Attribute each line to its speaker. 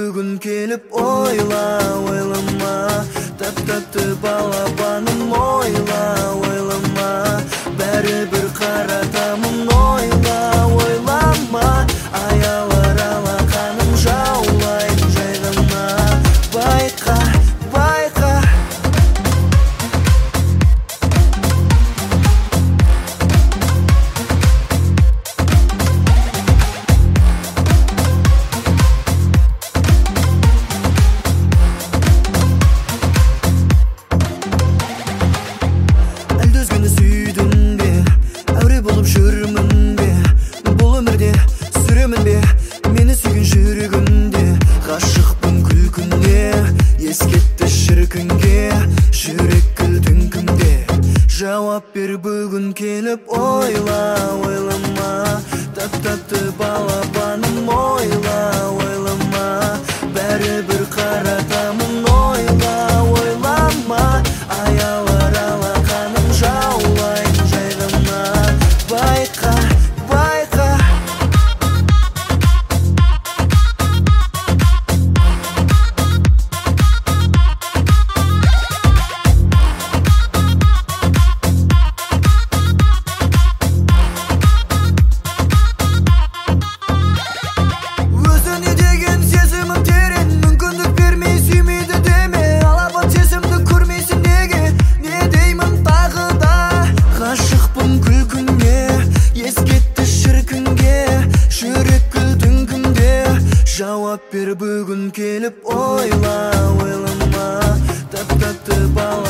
Speaker 1: бүгін келіп ойлама. Тап-тапты балапаным ойлама. Бәрібір қаратамын ойлама. Аялар алақаным жаулайын жай ғана. Байқа Әлді өзгені сүйдің бе, әуре болып жүрмін бе, бұл өмірде сүремін бе, мені сүйген жүрегімде. Ғашықпын күлкінде, ескетті шіркінге, жүрек кілтің кімде. Жауап бер бүгін келіп ойлама. Тап-тапты балапаным ойлама. Бәрібір қаратамын ойлама. Аялар алақаным жаулайын жай ғана. Байқа өзіне деген сезімім терең, мүмкіндік бермей сүймейді деме. Алапат сезімді көрмейсің неге, не деймін тағы да. Ғашықпын күлкіңе, ескетті шіркінге, жүрек кілтің кімде. Жауап бер бүгін келіп ойлама. Тап-тапты бала